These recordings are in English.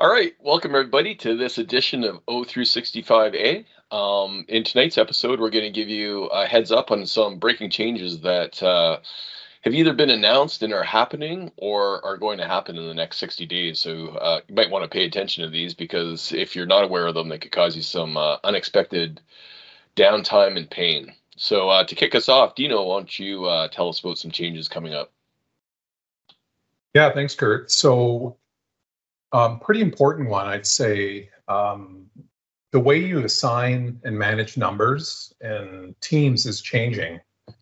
All right, welcome everybody to this edition of O through 65A. In tonight's episode, we're going to give you a heads up on some breaking changes that have either been announced and are happening or are going to happen in the next 60 days. So you might want to pay attention to these because if you're not aware of them, they could cause you some unexpected downtime and pain. So to kick us off, Dino, why don't you tell us about some changes coming up? Yeah, thanks, Kurt. So pretty important one, I'd say. The way you assign and manage numbers in Teams is changing.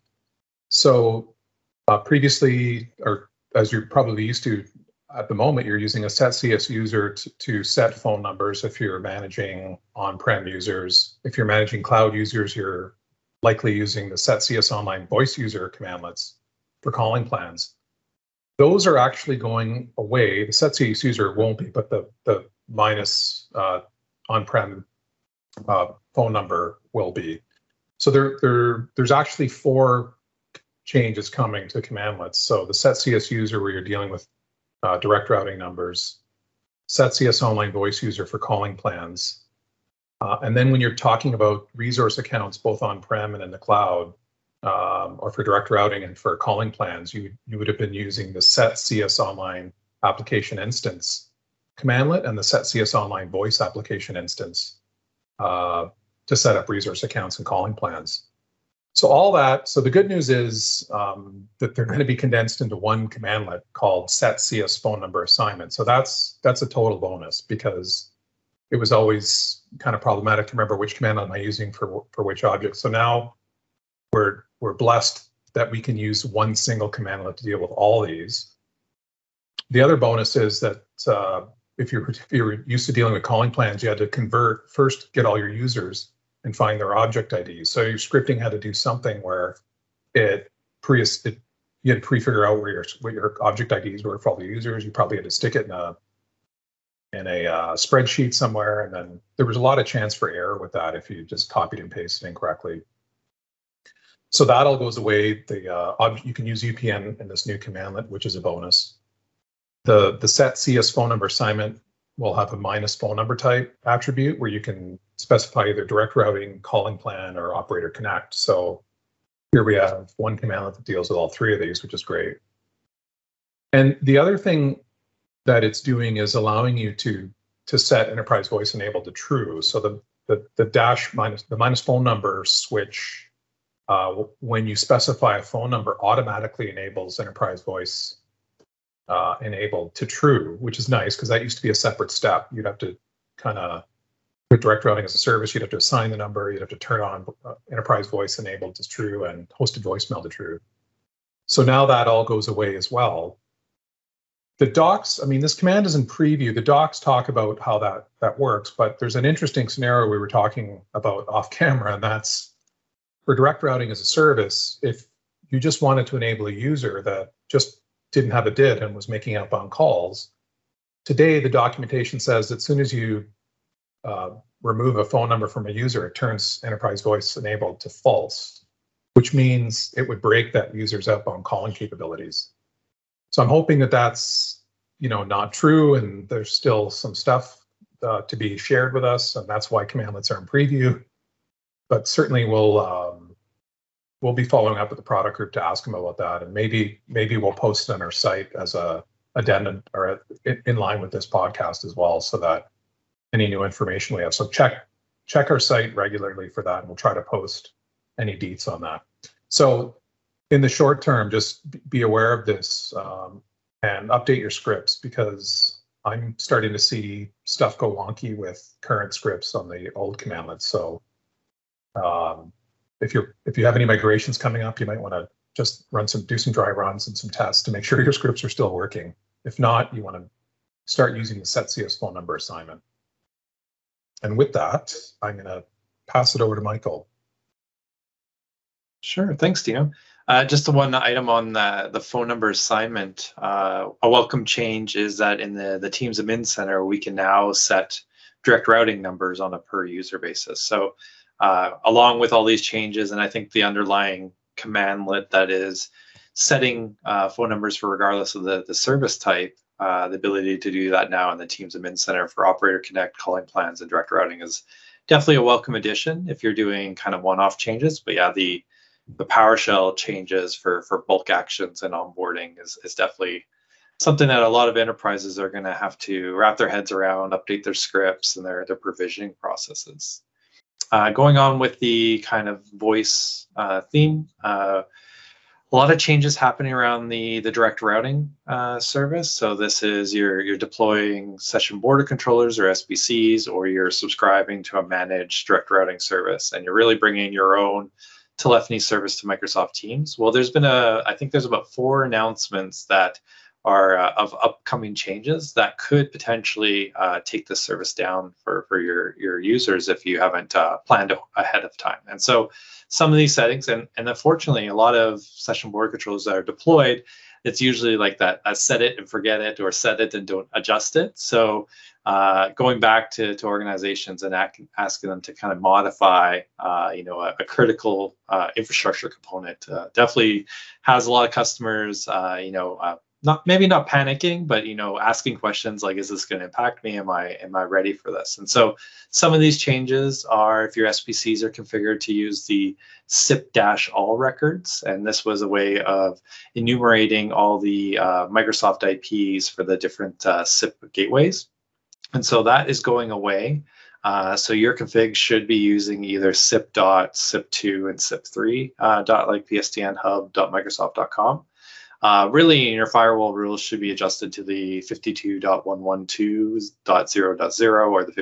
So previously, or as you're probably used to at the moment, you're using a SetCS user to set phone numbers if you're managing on-prem users. If you're managing cloud users, you're likely using the SetCS Online Voice User commandlets for calling plans. Those are actually going away. The SetCS user won't be, but the minus on-prem phone number will be. So there's actually 4 changes coming to commandlets. So the SetCS user, where you're dealing with direct routing numbers, SetCS Online Voice User for calling plans, and then when you're talking about resource accounts, both on-prem and in the cloud, or for direct routing and for calling plans, you would have been using the SetCS Online Application Instance commandlet and the SetCS Online Voice Application Instance to set up resource accounts and calling plans. So all that. So the good news is that they're going to be condensed into one commandlet called SetCS Phone Number Assignment. So that's a total bonus because it was always kind of problematic to remember which commandlet am I using for which object. So now we're blessed that we can use one single commandlet to deal with all these. The other bonus is that if you're used to dealing with calling plans, you had to first get all your users and find their object IDs. So your scripting had to do something where you had to pre-figure out what your object IDs were for all the users. You probably had to stick it in a spreadsheet somewhere, and then there was a lot of chance for error with that if you just copied and pasted incorrectly. So that all goes away. You can use UPN in this new commandlet, which is a bonus. The SetCS Phone Number Assignment will have a minus phone number type attribute where you can specify either direct routing, calling plan, or operator connect. So here we have one commandlet that deals with all 3 of these, which is great. And the other thing that it's doing is allowing you to set enterprise voice enabled to true. So the minus phone number switch, when you specify a phone number, automatically enables enterprise voice enabled to true, which is nice because that used to be a separate step. You'd have to kind of, with direct routing as a service, you'd have to assign the number, you'd have to turn on enterprise voice enabled to true and hosted voicemail to true. So now that all goes away as well. The docs, I mean, this command is in preview. The docs talk about how that works, but there's an interesting scenario we were talking about off camera, and that's for direct routing as a service. If you just wanted to enable a user that just didn't have a DID and was making outbound calls, today the documentation says that as soon as you remove a phone number from a user, it turns enterprise voice enabled to false, which means it would break that user's outbound calling capabilities. So I'm hoping that that's not true, and there's still some stuff to be shared with us, and that's why commandlets are in preview. But certainly we'll be following up with the product group to ask them about that, and maybe we'll post it on our site as a addendum or in line with this podcast as well, so that any new information we have. So check our site regularly for that, and we'll try to post any deets on that. So in the short term, just be aware of this and update your scripts, because I'm starting to see stuff go wonky with current scripts on the old commandlets. So if you have any migrations coming up, you might want to just do some dry runs and some tests to make sure your scripts are still working. If not, you want to start using the SetCS Phone Number Assignment. And with that, I'm going to pass it over to Michael. Sure, thanks, Dino. Just the one item on the phone number assignment. A welcome change is that in the Teams admin center, we can now set direct routing numbers on a per user basis. So along with all these changes, and I think the underlying commandlet that is setting phone numbers for regardless of the service type, the ability to do that now in the Teams Admin Center for Operator Connect, calling plans, and direct routing is definitely a welcome addition if you're doing kind of one-off changes. But yeah, the PowerShell changes for bulk actions and onboarding is definitely something that a lot of enterprises are going to have to wrap their heads around, update their scripts and their provisioning processes. Going on with the kind of voice theme, a lot of changes happening around the direct routing service. So this is you're deploying session border controllers or SBCs, or you're subscribing to a managed direct routing service, and you're really bringing your own telephony service to Microsoft Teams. Well, I think there's about 4 announcements that are of upcoming changes that could potentially take this service down for your users if you haven't planned ahead of time. And so some of these settings, and unfortunately, a lot of session border controllers that are deployed, it's usually like that, set it and forget it, or set it and don't adjust it. So going back to organizations and asking them to kind of modify, a critical infrastructure component definitely has a lot of customers, not panicking, but asking questions like, is this going to impact me? Am I ready for this? And so some of these changes are if your SBCs are configured to use the SIP-all records, and this was a way of enumerating all the Microsoft IPs for the different SIP gateways. And so that is going away. So your config should be using either SIP., SIP2, and SIP3 like psdnhub.microsoft.com. Really, your firewall rules should be adjusted to the 52.112.0.0 or the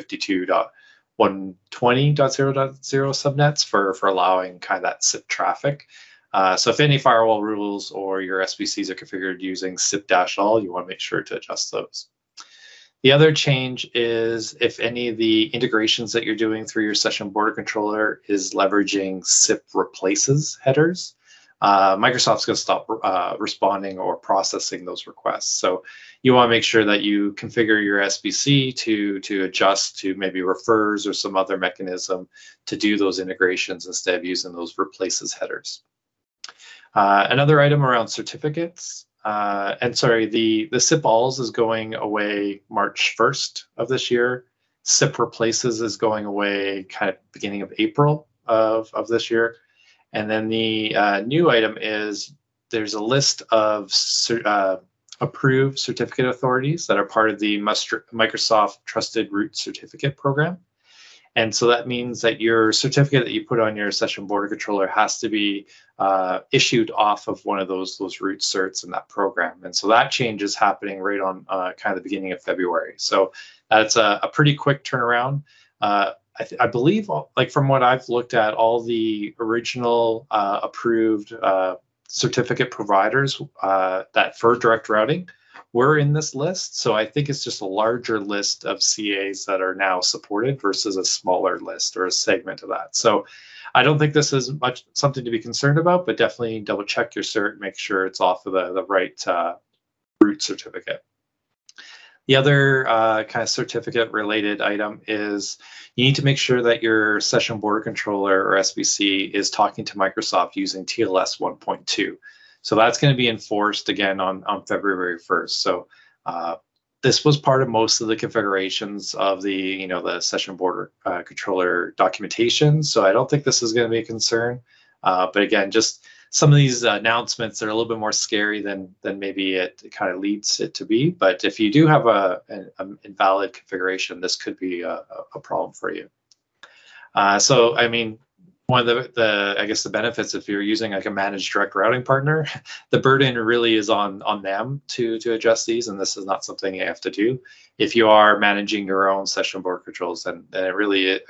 52.120.0.0 subnets for allowing kind of that SIP traffic. So if any firewall rules or your SBCs are configured using SIP-all, you want to make sure to adjust those. The other change is if any of the integrations that you're doing through your session border controller is leveraging SIP replaces headers, Microsoft's going to stop responding or processing those requests. So you want to make sure that you configure your SBC to adjust to maybe refers or some other mechanism to do those integrations instead of using those replaces headers. Another item around certificates. The SIP-alls is going away March 1st of this year. SIP replaces is going away kind of beginning of April of this year. And then the new item is there's a list of approved certificate authorities that are part of the Microsoft Trusted Root Certificate program. And so that means that your certificate that you put on your session border controller has to be issued off of one of those root certs in that program. And so that change is happening right on kind of the beginning of February. So that's a pretty quick turnaround. I believe, like from what I've looked at, all the original approved certificate providers that for direct routing were in this list. So I think it's just a larger list of CAs that are now supported versus a smaller list or a segment of that. So I don't think this is much something to be concerned about, but definitely double check your cert, make sure it's off of the right root certificate. The other kind of certificate related item is you need to make sure that your session border controller or SBC is talking to Microsoft using TLS 1.2. So that's going to be enforced again on February 1st. So this was part of most of the configurations of the the session border controller documentation. So I don't think this is going to be a concern. But again, just some of these announcements are a little bit more scary than maybe it kind of leads it to be. But if you do have an invalid configuration, this could be a problem for you. So I mean, one of the benefits if you're using like a managed direct routing partner, the burden really is on them to adjust these, and this is not something you have to do. If you are managing your own session border controls, then it's really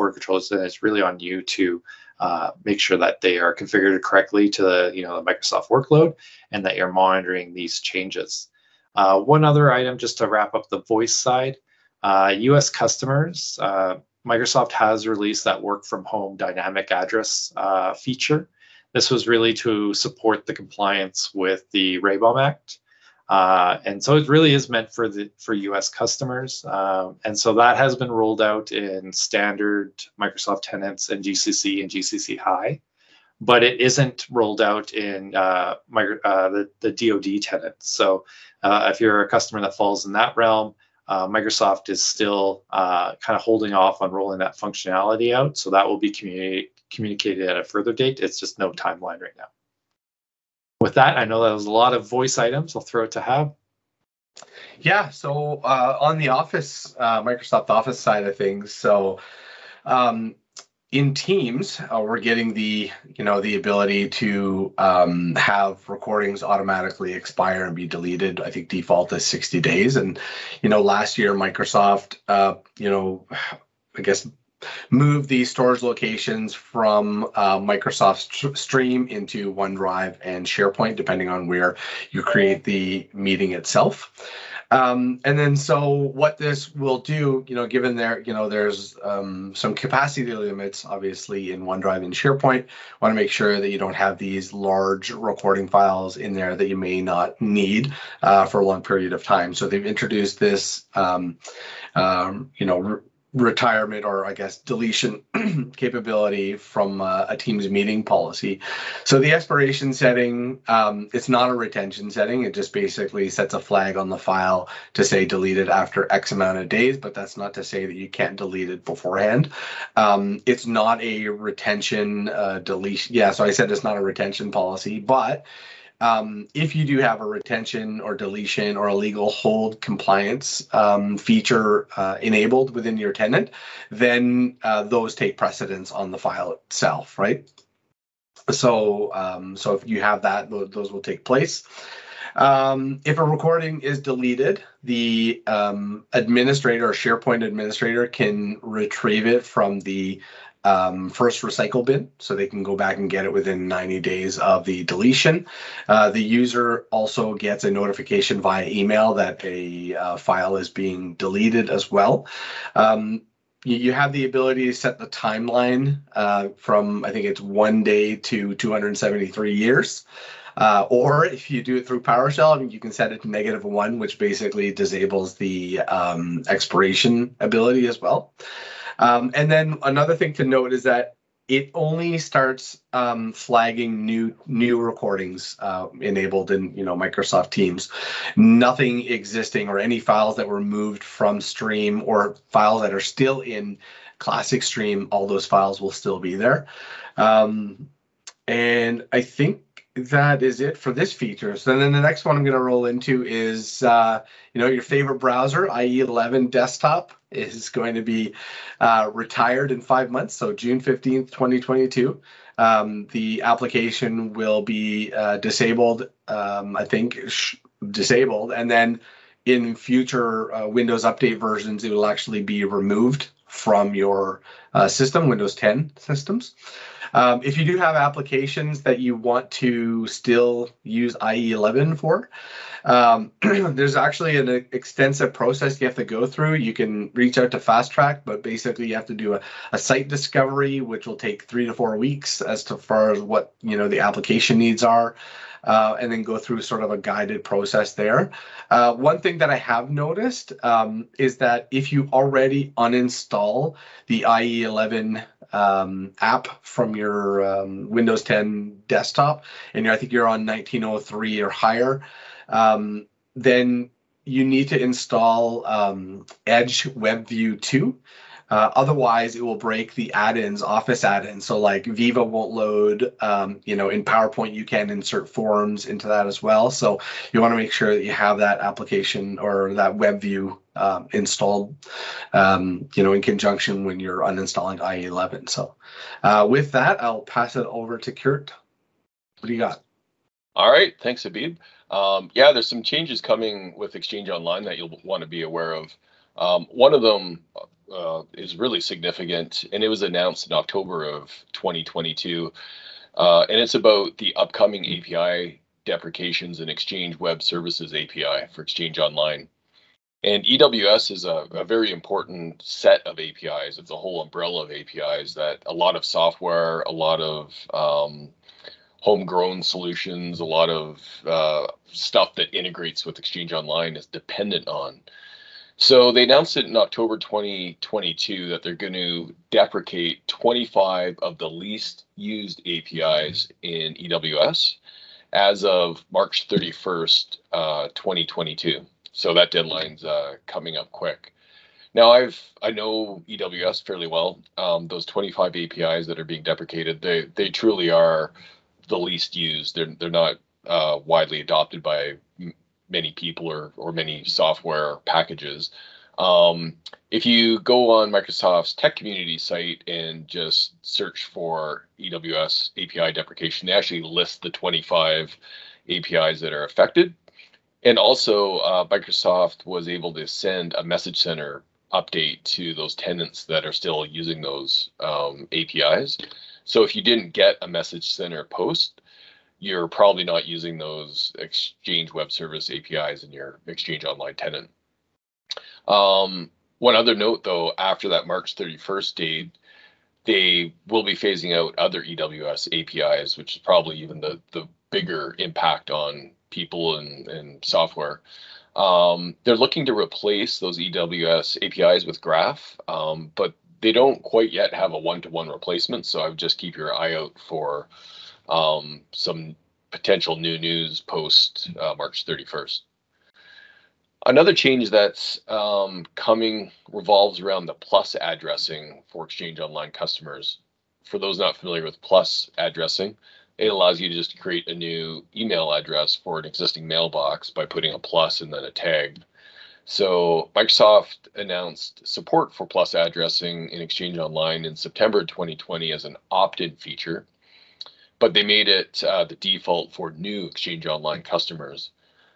on you to make sure that they are configured correctly to the the Microsoft workload and that you're monitoring these changes. One other item just to wrap up the voice side, US customers, Microsoft has released that work from home dynamic address feature. This was really to support the compliance with the RABOM Act. And so it really is meant for US customers. And so that has been rolled out in standard Microsoft tenants and GCC High. but it isn't rolled out in the DoD tenants. So if you're a customer that falls in that realm, Microsoft is still kind of holding off on rolling that functionality out. So that will be communicated at a further date. It's just no timeline right now. With that, I know that was a lot of voice items. I'll throw it to Hab. Yeah, so on the Office, Microsoft Office side of things, so in Teams, we're getting the ability to have recordings automatically expire and be deleted. I think default is 60 days. And, last year, Microsoft, I guess, move the storage locations from Microsoft Stream into OneDrive and SharePoint, depending on where you create the meeting itself. And then so what this will do, given there's some capacity limits, obviously, in OneDrive and SharePoint, want to make sure that you don't have these large recording files in there that you may not need for a long period of time. So they've introduced this, retirement, or I guess deletion capability from a Teams meeting policy. So the expiration setting, it's not a retention setting. It just basically sets a flag on the file to say deleted after X amount of days, but that's not to say that you can't delete it beforehand. It's not a retention deletion. Yeah, so I said it's not a retention policy, but if you do have a retention or deletion or a legal hold compliance feature enabled within your tenant, then those take precedence on the file itself, right? So, so if you have that, those will take place. If a recording is deleted, the administrator or SharePoint administrator can retrieve it from the first recycle bin, so they can go back and get it within 90 days of the deletion. The user also gets a notification via email that a file is being deleted as well. You have the ability to set the timeline from, I think it's 1 day to 273 years. Or if you do it through PowerShell, you can set it to -1, which basically disables the expiration ability as well. And then another thing to note is that it only starts flagging new recordings enabled in Microsoft Teams. Nothing existing or any files that were moved from Stream or files that are still in Classic Stream, all those files will still be there. And I think that is it for this feature. So then the next one I'm going to roll into is your favorite browser, IE11 desktop, is going to be retired in 5 months. So June 15th, 2022. The application will be disabled, disabled. And then in future Windows Update versions, it will actually be removed from your system, Windows 10 systems. If you do have applications that you want to still use IE11 for, there's actually an extensive process you have to go through. You can reach out to Fast Track, but basically you have to do a site discovery, which will take 3 to 4 weeks as far as what the application needs are. And then go through sort of a guided process there. One thing that I have noticed is that if you already uninstall the IE11 app from your Windows 10 desktop, and I think you're on 1903 or higher, then you need to install Edge WebView 2. Otherwise, it will break the add-ins, Office add-ins. So like Viva won't load, in PowerPoint, you can insert forms into that as well. So you want to make sure that you have that application or that WebView installed, in conjunction when you're uninstalling IE11. So with that, I'll pass it over to Kurt. What do you got? All right. Thanks, Habib. Yeah, there's some changes coming with Exchange Online that you'll want to be aware of. One of them is really significant, and it was announced in October of 2022. And it's about the upcoming API deprecations in Exchange Web Services API for Exchange Online. And EWS is a very important set of APIs. It's a whole umbrella of APIs that a lot of software, a lot of homegrown solutions, a lot of stuff that integrates with Exchange Online is dependent on. So they announced it in October 2022 that they're going to deprecate 25 of the least used APIs in EWS as of March 31st, 2022. So that deadline's coming up quick. Now I know EWS fairly well. Those 25 APIs that are being deprecated, they truly are the least used. They're not widely adopted by many people or many software packages. If you go on Microsoft's tech community site and just search for EWS API deprecation, they actually list the 25 APIs that are affected. And also, Microsoft was able to send a message center update to those tenants that are still using those APIs. So if you didn't get a message center post, you're probably not using those Exchange Web Service APIs in your Exchange Online tenant. One other note, though, after that March 31st date, they will be phasing out other EWS APIs, which is probably even the bigger impact on people and software. They're looking to replace those EWS APIs with Graph, but they don't quite yet have a one-to-one replacement. So I would just keep your eye out for some potential new news post March 31st. Another change that's coming revolves around the plus addressing for Exchange Online customers. For those not familiar with plus addressing, it allows you to just create a new email address for an existing mailbox by putting a plus and then a tag. So Microsoft announced support for plus addressing in Exchange Online in September 2020 as an opt-in feature, but they made it the default for new Exchange Online customers.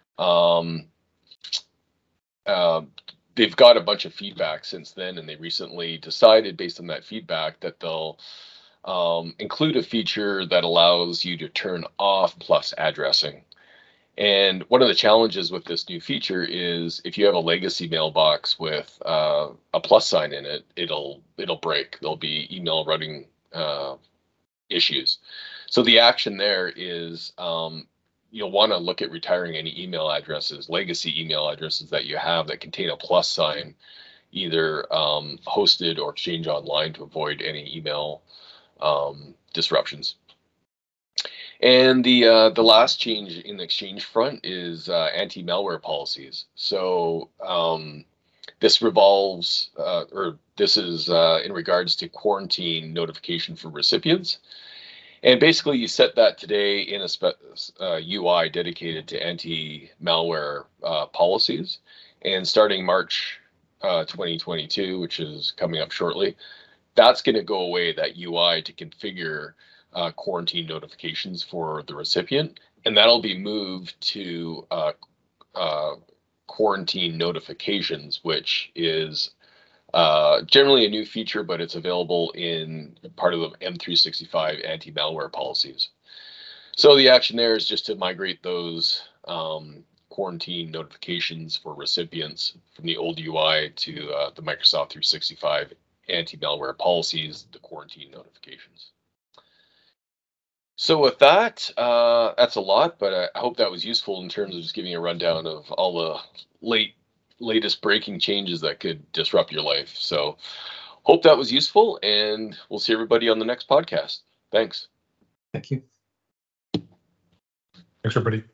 They've got a bunch of feedback since then, and they recently decided, based on that feedback, that they'll include a feature that allows you to turn off plus addressing. And one of the challenges with this new feature is if you have a legacy mailbox with a plus sign in it, it'll break. There'll be email routing issues. So the action there is you'll want to look at retiring any email addresses, legacy email addresses that you have that contain a plus sign, either hosted or Exchange Online, to avoid any email disruptions. And the last change in the Exchange front is anti-malware policies. So this revolves, or this is in regards to quarantine notification for recipients. And basically, you set that today in a UI dedicated to anti-malware policies. And starting March 2022, which is coming up shortly, that's going to go away, that UI, to configure quarantine notifications for the recipient. And that'll be moved to quarantine notifications, which is generally a new feature, but it's available in part of the M365 anti-malware policies. So the action there is just to migrate those quarantine notifications for recipients from the old UI to the Microsoft 365 anti-malware policies, the quarantine notifications. So with that, that's a lot, but I hope that was useful in terms of just giving a rundown of all the latest breaking changes that could disrupt your life. So hope that was useful, and we'll see everybody on the next podcast. Thanks. Thank you. Thanks, everybody.